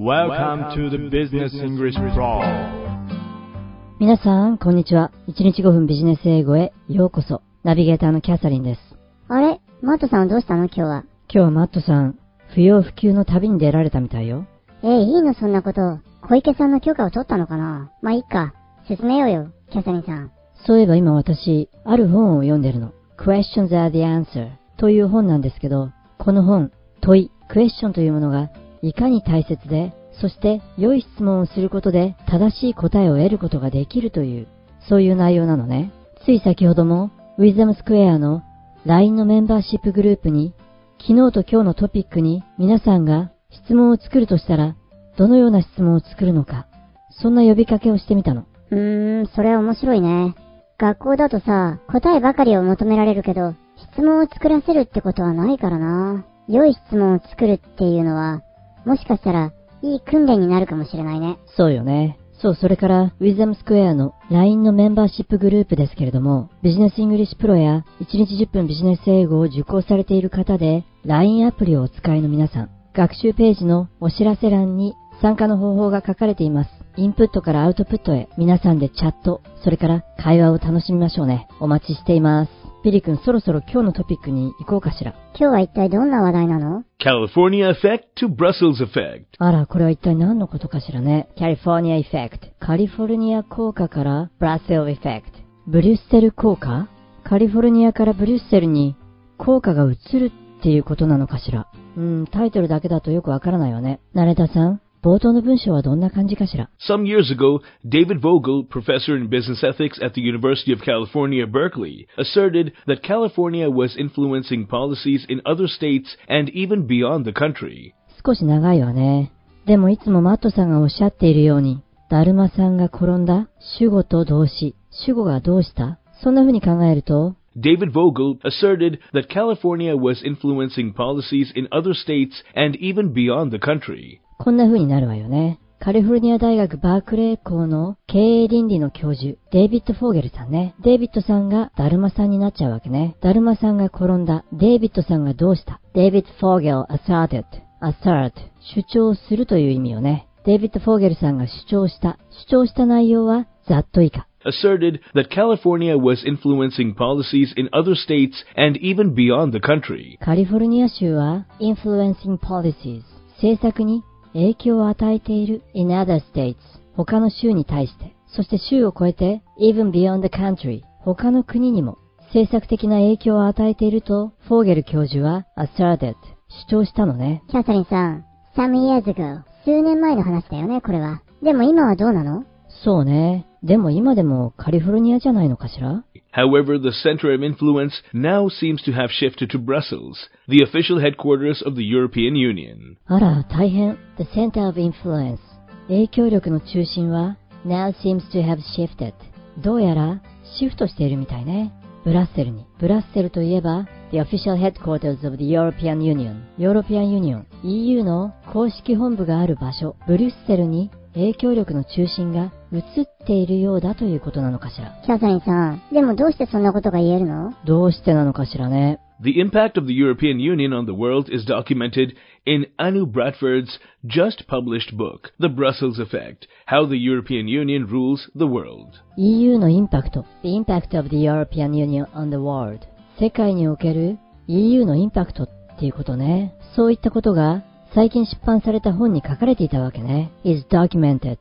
Welcome to the Business English Pro。 皆さん、こんにちは。1日5分ビジネス英語へようこそ。ナビゲーターのキャサリンです。 あれマットさんはどうしたの今日は。 今日はマットさん、不要不急の旅に出られたみたいよ。 いいのそんなこと。小池さんの許可を取ったのかな。まあいいか。進めようよ、キャサリンさん。 そういえば今私、ある本を読んでるの。Questions are the answer という本なんですけど、この本、問い、クエスチョンというものがいかに大切で、そして良い質問をすることで正しい答えを得ることができるという、そういう内容なのね。つい先ほども、ウィズダムスクエアの LINE のメンバーシップグループに、昨日と今日のトピックに皆さんが質問を作るとしたら、どのような質問を作るのか、そんな呼びかけをしてみたの。 それは面白いね。学校だとさ、答えばかりを求められるけど、質問を作らせるってことはないからな。良い質問を作るっていうのは、もしかしたら、いい訓練になるかもしれないね。 そうよね。そう、それから、ウィズダムスクエアの LINE のメンバーシップグループですけれども、ビジネスイングリッシュプロや1日10分ビジネス英語を受講されている方で、LINE アプリをお使いの皆さん、学習ページのお知らせ欄に参加の方法が書かれています。インプットからアウトプットへ皆さんでチャット、それから会話を楽しみましょうね。お待ちしています。ビリ君、そろそろ今日のトピックに行こうかしら。 今日は一体どんな話題なの？ California Effect to Brussels Effect。 あら、これは一体何のことかしらね。California Effect。カリフォルニア効果から Brussels Effect。ブリュッセル効果？カリフォルニアからブリュッセルに効果が移るっていうことなのかしら。タイトルだけだとよくわからないわね。ナレーターさん、冒頭の文章はどんな感じかしら。 Some years ago, David Vogel, professor in business ethics at the University of California, Berkeley, asserted that California was influencing policies in other states and even beyond the country. 少し長いわね。でもいつもマットさんがおっしゃっているように、だるまさんが転んだ、主語と動詞、主語がどうした？そんな風に考えると、 David Vogel asserted that California was influencing policies in other states and even beyond the country. こんな風になるわよね。カリフォルニア大学バークレー校の経営倫理の教授、デイビッド・フォーゲルさんね。デイビッドさんがだるまさんになっちゃうわけね。だるまさんが転んだ。デイビッドさんがどうした？デイビッド・フォーゲル asserted。assert。主張するという意味よね。デイビッド・フォーゲルさんが主張した。主張した内容はざっと以下。 asserted that California was influencing policies in other states and even beyond the country. カリフォルニア州は influencing policies。政策に影響を与えている in other states 他の州に対して、そして州を超えて even beyond the country 他の国にも政策的な影響を与えているとフォーゲル教授は asserted 主張したのね。 キャサリンさん、some years ago 数年前の話だよね、これは。でも今はどうなの？ そうね。でも今でもカリフォルニアじゃないのかしら？ However, the center of influence now seems to have shifted to Brussels, the official headquarters of the European Union. あら、大変。The center of influence 影響力の中心は now seems to have shifted どうやらシフトしているみたいね。ブラッセルに。ブラッセルといえば the official headquarters of the European Union ヨーロピアンユニオン EU の公式本部がある場所ブリュッセルに影響力の中心が移っているようだということなのかしら。 キャサリンさん、でもどうしてそんなことが言えるの？ どうしてなのかしらね。 The impact of the European Union on the world is documented in Anu Bradford's just published book, The Brussels Effect, How the European Union Rules the World. EU のインパクト The impact of the European Union on the world 世界における EU のインパクトっていうことね。そういったことが最近出版された本に書かれていたわけね。is documented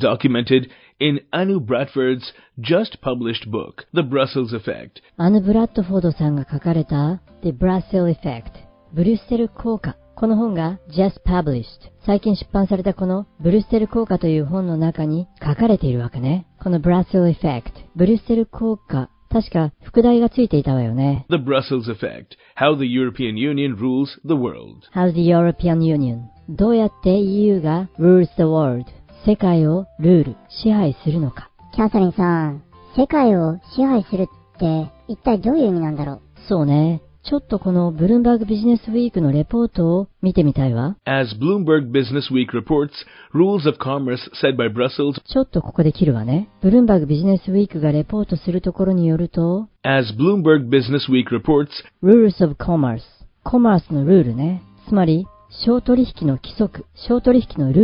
in Anu Bradford's just published book, The Brussels Effect. アヌ・ブラッドフォードさんが書かれた The Brussels Effect ブリュッセル効果。この本が just published 最近出版されたこのブリュッセル効果という本の中に書かれているわけね。この Brussels Effect ブリュッセル効果、確か副題がついていたわよね。 The Brussels Effect, How the European Union Rules the World. How the European Union どうやって EU が rules the world 世界をルール、支配するのか。 キャサリンさん、世界を支配するって一体どういう意味なんだろう？ そうね。ちょっとこのブルームバーグビジネスウィークのレポートを見てみたいわ。 As Bloomberg Business Week reports, rules of commerce set by Brussels. ちょっとここで切るわね。ブルームバーグビジネスウィークがレポートするところによると、 As Bloomberg Business Week reports, rules of commerce コマースのルールね。つまり、商取引の規則、商取引のルール。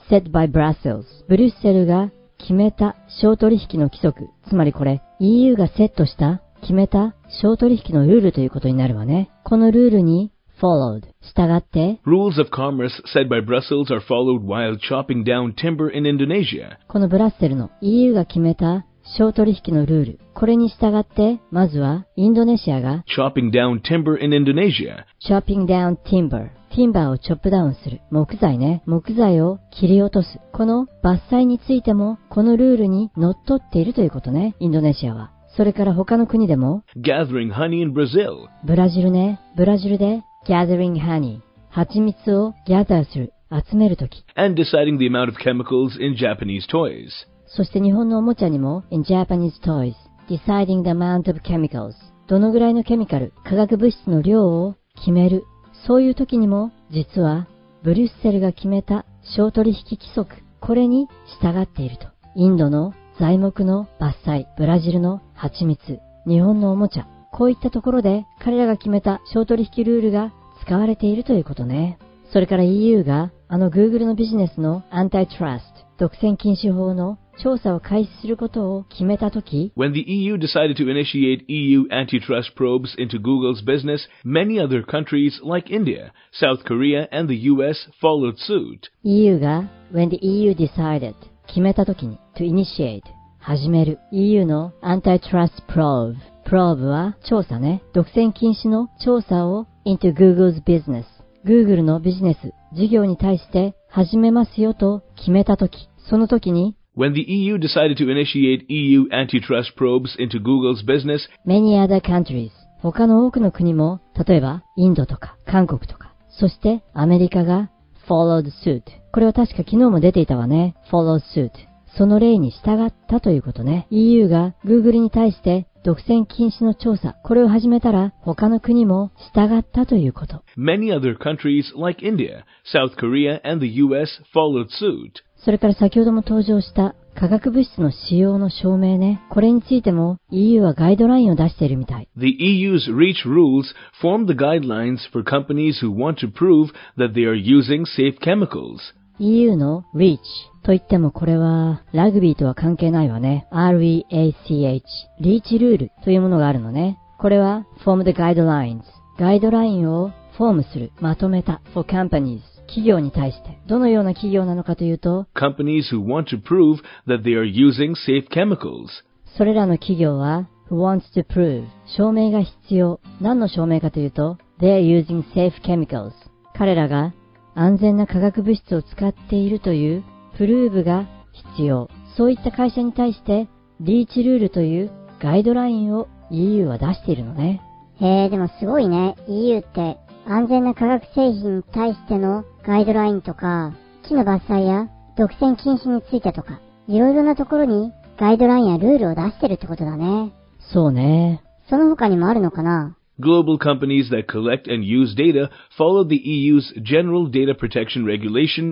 set by Brussels。ブリュッセルが決めた商取引の規則。つまりこれ、EU がセットした決めた商取引のルールということになるわね。このルールに followed。従って、 Rules of commerce set by Brussels are followed while chopping down timber in Indonesia. このブラッセルの EU が決めた商取引のルール。これに従って、まずはインドネシアが Chopping down timber in Indonesia. chopping down timber。ティンバーをチョップダウンする。木材ね。木材を切り落とす。この伐採についても、このルールにのっとっているということね。インドネシアは。それから他の国でも、 Gathering honey in Brazil. ブラジルね。ブラジルで gathering honey。蜂蜜を gather する。集めるとき。 And deciding the amount of chemicals in Japanese toys. そして日本のおもちゃにも in Japanese toys deciding the amount of chemicals どのぐらいのケミカル、化学物質の量を決める。そういう時にも実はブリュッセルが決めた商取引規則、これに従っていると。インドの材木の伐採、ブラジルの蜂蜜、日本のおもちゃ、こういったところで彼らが決めた商取引ルールが使われているということね。それから EU がGoogle のビジネスのアンタイトラスト、独占禁止法の調査を開始することを決めたとき、 When the EU decided to initiate EU antitrust probes into Google's business, many other countries like India, South Korea, and the US followed suit. EU が When the EU decided 決めたときに to initiate 始める EU の antitrust probe probe は調査ね。独占禁止の調査を into Google's business Google のビジネス事業に対して始めますよと決めたとき、その時に When the EU decided to initiate EU antitrust probes into Google's business, many other countries 他の多くの国も、例えばインドとか韓国とか、そしてアメリカが followed suit これは確か昨日も出ていたわね。followed suit その例に従ったということね。EU が Google に対して独占禁止の調査、これを始めたら他の国も従ったということ。 many other countries like India, South Korea, and the US followed suit. それから先ほども登場した化学物質の使用の証明ね。これについても EU はガイドラインを出しているみたい。 The EU's REACH rules form the guidelines for companies who want to prove that they are using safe chemicals. EU の REACH といってもこれはラグビーとは関係ないわね。REACH リーチルールというものがあるのね。これは form the guidelines ガイドラインをフォームする、まとめた for companies企業に対して。どのような企業なのかというと Companies who want to prove that they are using safe chemicals. それらの企業は who wants to prove 証明が必要。何の証明かというと they are using safe chemicals 彼らが安全な化学物質を使っているというプルーブが必要。そういった会社に対してリーチルールというガイドラインを EU は出しているのね。 へえ、でもすごいね。EU って安全な化学製品に対してのガイドラインとか、木の伐採や独占禁止についてとか、いろいろなところにガイドラインやルールを出してるってことだね。 そうね。 その他にもあるのかな？ Global companies that collect and use data follow the EU's General Data Protection Regulation,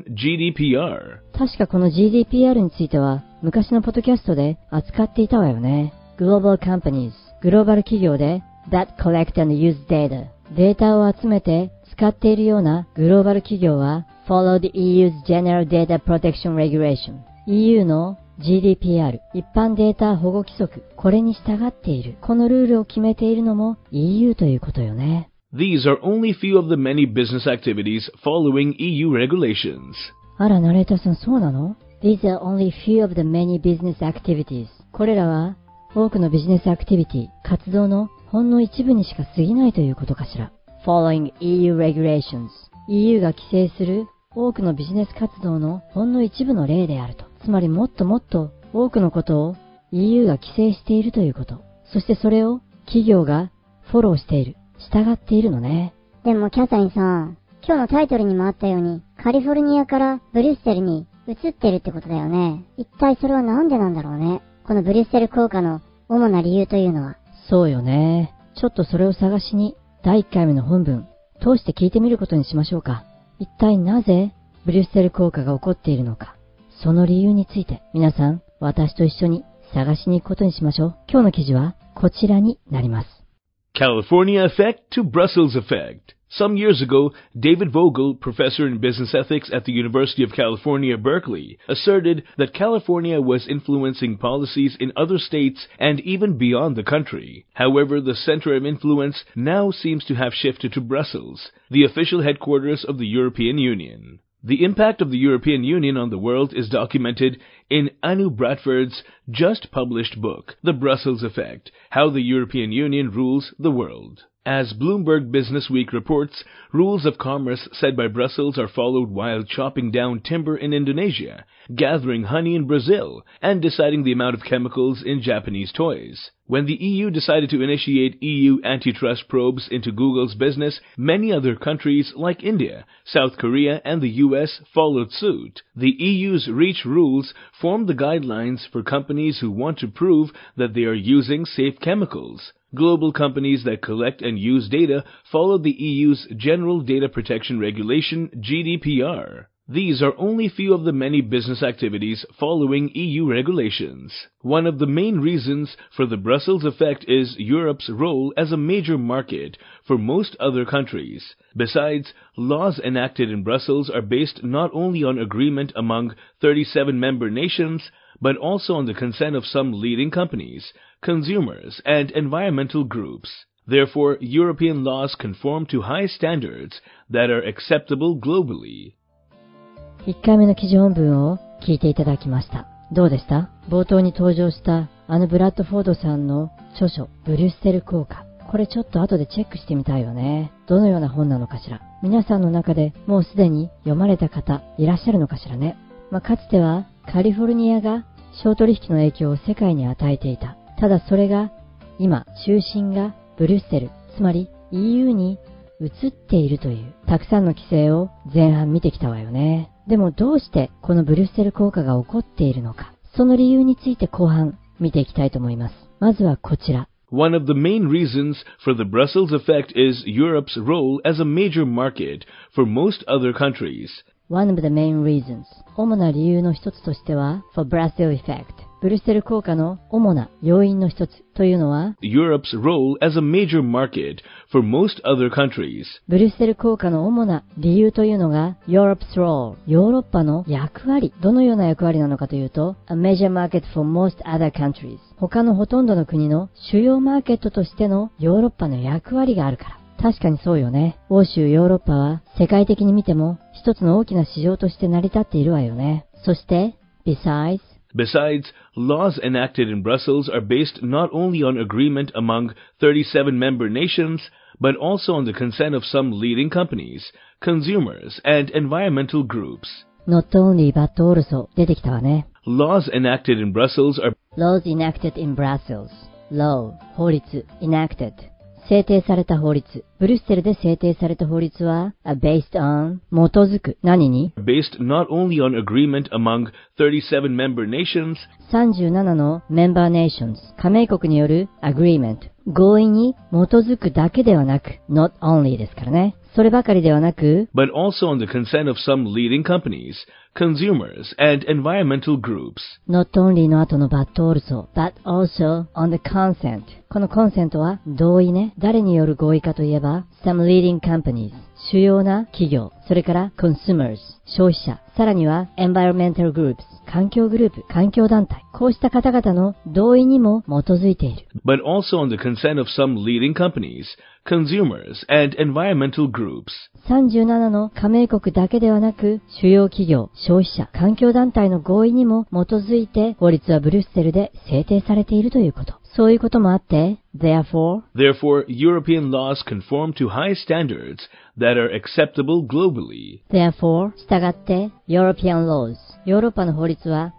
GDPR. 確かこの GDPR については昔のポッドキャストで扱っていたわよね。Global companies グローバル企業で that collect and use data データを集めて使っているようなグローバル企業は follow the EU's General Data Protection Regulation EU の GDPR 一般データ保護規則これに従っている。このルールを決めているのも EU ということよね。 These are only few of the many business activities following EU regulations. あらナレーターさんそうなの？ These are only few of the many business activities これらは多くのビジネスアクティビティ活動のほんの一部にしか過ぎないということかしら。Following EU regulations EU が規制する多くのビジネス活動のほんの一部の例であると。つまりもっともっと多くのことを EU が規制しているということ。そしてそれを企業がフォローしている。従っているのね。 でもキャサリンさん、今日のタイトルにもあったように、カリフォルニアからブリュッセルに移ってるってことだよね。一体それはなんでなんだろうね。このブリュッセル効果の主な理由というのは。 そうよね。ちょっとそれを探しに第1回目の本文通して聞いてみることにしましょうか。一体なぜブリュッセル効果が起こっているのか。その理由について皆さん私と一緒に探しに行くことにしましょう。今日の記事はこちらになります。 California effect to Brussels effect. Some years ago, David Vogel, professor in business ethics at the University of California, Berkeley, asserted that California was influencing policies in other states and even beyond the country. However, the center of influence now seems to have shifted to Brussels, the official headquarters of the European Union. The impact of the European Union on the world is documented in Anu Bradford's just-published book, The Brussels Effect: How the European Union Rules the World. As Bloomberg Businessweek reports, rules of commerce set by Brussels are followed while chopping down timber in Indonesia, gathering honey in Brazil, and deciding the amount of chemicals in Japanese toys. When the EU decided to initiate EU antitrust probes into Google's business, many other countries like India, South Korea, and the US followed suit. The EU's REACH rules form the guidelines for companies who want to prove that they are using safe chemicals. Global companies that collect and use data follow the EU's General Data Protection Regulation, GDPR. These are only few of the many business activities following EU regulations. One of the main reasons for the Brussels effect is Europe's role as a major market for most other countries. Besides, laws enacted in Brussels are based not only on agreement among 37 member nations, but also on the consent of some leading companies, consumers, and environmental groups. Therefore, European laws conform to high standards that are acceptable globally. 1回目の記事本文を聞いていただきました。どうでした？冒頭に登場したブラッドフォードさんの著書、ブリュッセル効果。これちょっと後でチェックしてみたいよね。どのような本なのかしら。皆さんの中でもうすでに読まれた方いらっしゃるのかしらね。かつてはカリフォルニアが商取引の影響を世界に与えていた。ただそれが今中心がブリュッセル、つまり EU に移っているというたくさんの規制を前半見てきたわよね。でもどうしてこのブリュッセル効果が起こっているのか、その理由について後半見ていきたいと思います。まずはこちら。 One of the main reasons for the Brussels effect is Europe's role as a major market for most other countries. One of the main reasons. 主な理由の一つとしては for Brussels effect。ブリュッセル効果の主な要因の一つというのは Europe's role as a major market for most other countries. ブリュッセル効果の主な理由というのが Europe's role、ヨーロッパの役割。どのような役割なのかというと a major market for most other countries。他のほとんどの国の主要マーケットとしてのヨーロッパの役割があるから。確かにそうよね。欧州ヨーロッパは世界的に見ても一つの大きな市場として成り立っているわよね。そして、 Besides, laws enacted in Brussels are based not only on agreement among 37 member nations, but also on the consent of some leading companies, consumers, and environmental groups. Not only but also 出てきたわね。 Laws enacted in Brussels are Laws enacted in Brussels. Law 法律 enacted制定された法律。ブリュッセルで制定された法律は based on 基づく何に based not only on agreement among 37 member nations 37のメンバーネーションズ加盟国による agreement 合意に基づくだけではなく not only ですからね。そればかりではなく but also on the consent of some leading companies, consumers, and environmental groups. Not only の後の but also on the consent このコンセントは同意ね。誰による合意かといえば some leading companies 主要な企業、それから consumers 消費者、さらには environmental groups 環境グループ、環境団体、こうした方々の同意にも基づいている。 But also on the consent of some leading companies, consumers, and environmental groups. 37の加盟国だけではなく、主要企業、消費者、環境団体の合意にも基づいて、法律はブリュッセルで制定されているということ。そういうこともあって、Therefore, European laws conform to high standards that are acceptable globally. Therefore, 従って、European laws、ヨーロッパの法律は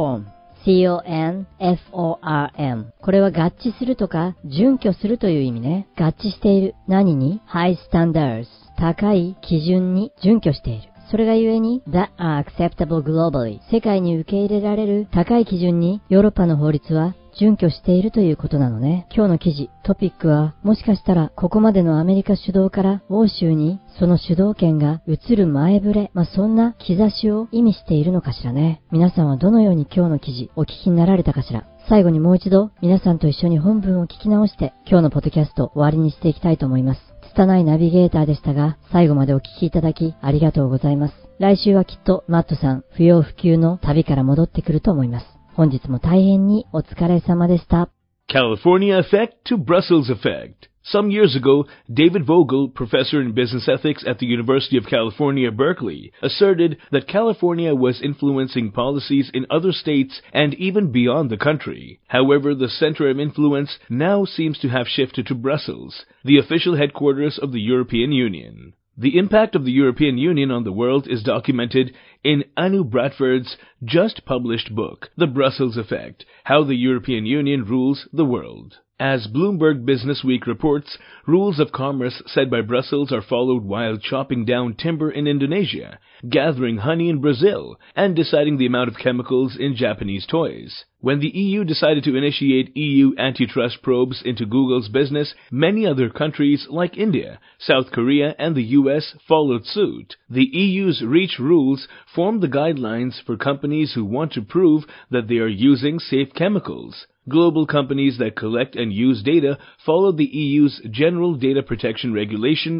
conform、conform。これは合致するとか、準拠するという意味ね。合致している。何に ?high standards。高い基準に準拠している。それがゆえに that are acceptable globally。世界に受け入れられる高い基準にヨーロッパの法律は準拠しているということなのね。今日の記事、トピックはもしかしたらここまでのアメリカ主導から欧州にその主導権が移る前触れ、そんな兆しを意味しているのかしらね。皆さんはどのように今日の記事お聞きになられたかしら。最後にもう一度皆さんと一緒に本文を聞き直して今日のポッドキャスト終わりにしていきたいと思います。 拙いナビゲーターでしたが、最後までお聞きいただきありがとうございます。来週はきっとマットさん不要不急の旅から戻ってくると思います。本日も大変にお疲れ様でした。 California Effect to Brussels Effect. Some years ago, David Vogel, professor in business ethics at the University of California, Berkeley, asserted that California was influencing policies in other states and even beyond the country. However, the center of influence now seems to have shifted to Brussels, the official headquarters of the European Union. The impact of the European Union on the world is documented in Anu Bradford's just-published book, The Brussels Effect: How the European Union Rules the World. As Bloomberg Businessweek reports, rules of commerce set by Brussels are followed while chopping down timber in Indonesia, gathering honey in Brazil, and deciding the amount of chemicals in Japanese toys. When the EU decided to initiate EU antitrust probes into Google's business, many other countries like India, South Korea, and the US followed suit. The EU's REACH rules form the guidelines for companies who want to prove that they are using safe chemicals. Global companies that collect and use data follow the EU's General Data Protection Regulation,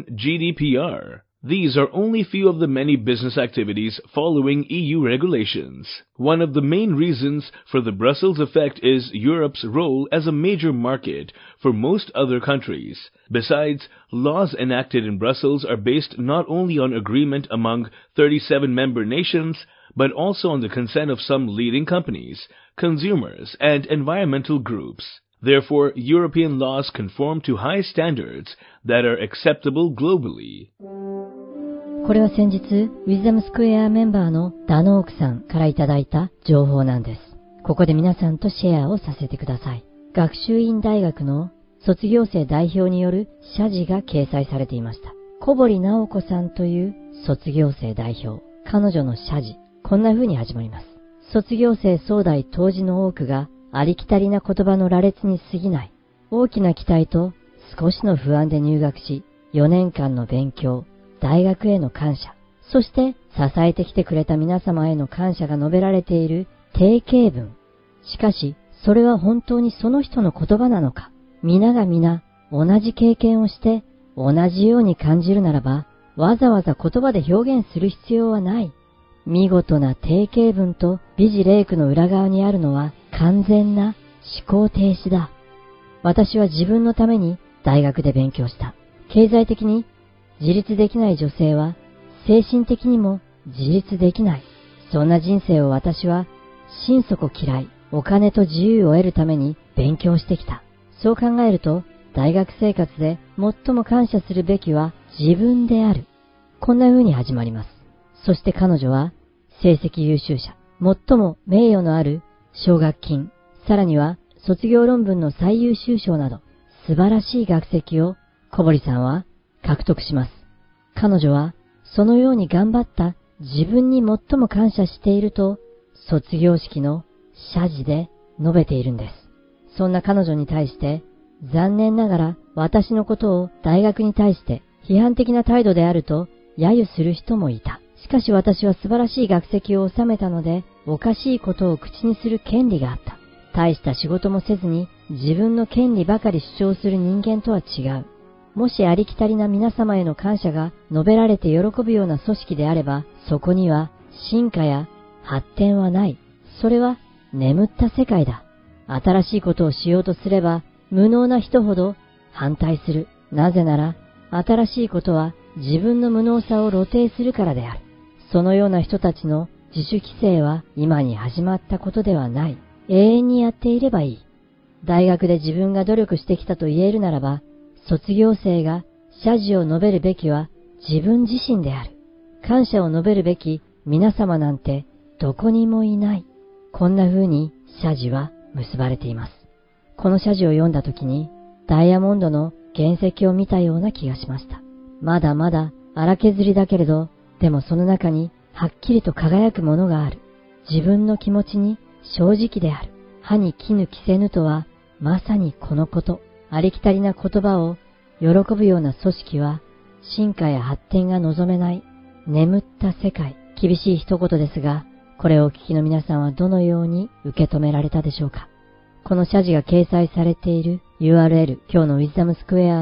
GDPR. These are only few of the many business activities following EU regulations. One of the main reasons for the Brussels effect is Europe's role as a major market for most other countries. Besides, laws enacted in Brussels are based not only on agreement among 37 member nations, but also on the consent of some leading companies, consumers, and environmental groups. Therefore, European laws conform to high standards that are acceptable globally. これは先日、ウィズダムスクエアメンバーのダノークさんからいただいた情報なんです。ここで皆さんとシェアをさせてください。学習院大学の卒業生代表による謝辞が掲載されていました。小堀直子さんという卒業生代表。彼女の謝辞、こんな風に始まります。卒業生総代当時の多くがありきたりな言葉の羅列に過ぎない。大きな期待と少しの不安で入学し、4年間の勉強、大学への感謝、そして支えてきてくれた皆様への感謝が述べられている定型文。しかし、それは本当にその人の言葉なのか。皆が皆同じ経験をして同じように感じるならば、わざわざ言葉で表現する必要はない。見事な定型文と美辞麗句の裏側にあるのは完全な思考停止だ。私は自分のために大学で勉強した。経済的に自立できない女性は精神的にも自立できない。そんな人生を私は心底嫌い、お金と自由を得るために勉強してきた。そう考えると大学生活で最も感謝するべきは自分である。こんな風に始まります。そして彼女は成績優秀者、最も名誉のある奨学金、さらには卒業論文の最優秀賞など素晴らしい学績を小堀さんは獲得します。彼女はそのように頑張った自分に最も感謝していると卒業式の謝辞で述べているんです。そんな彼女に対して残念ながら私のことを大学に対して批判的な態度であると揶揄する人もいた。しかし私は素晴らしい学績を収めたので、おかしいことを口にする権利があった。大した仕事もせずに自分の権利ばかり主張する人間とは違う。もしありきたりな皆様への感謝が述べられて喜ぶような組織であれば、そこには進化や発展はない。それは眠った世界だ。新しいことをしようとすれば、無能な人ほど反対する。なぜなら、新しいことは自分の無能さを露呈するからである。そのような人たちの自主規制は今に始まったことではない。永遠にやっていればいい。大学で自分が努力してきたと言えるならば、卒業生が謝辞を述べるべきは自分自身である。感謝を述べるべき皆様なんてどこにもいない。こんな風に謝辞は結ばれています。この謝辞を読んだときにダイヤモンドの原石を見たような気がしました。まだまだ荒削りだけれど、でもその中にはっきりと輝くものがある。自分の気持ちに正直である。歯に衣着せぬとはまさにこのこと。ありきたりな言葉を喜ぶような組織は進化や発展が望めない。眠った世界。厳しい一言ですが、これをお聞きの皆さんはどのように受け止められたでしょうか。この謝辞が掲載されている URL、今日のウィズダムスクエアの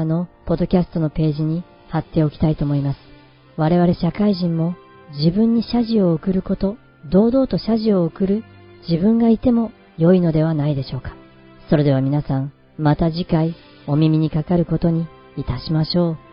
ポッドキャストのページに貼っておきたいと思います。我々社会人も自分に謝辞を送ること、堂々と謝辞を送る自分がいても良いのではないでしょうか。それでは皆さん、また次回お耳にかかることにいたしましょう。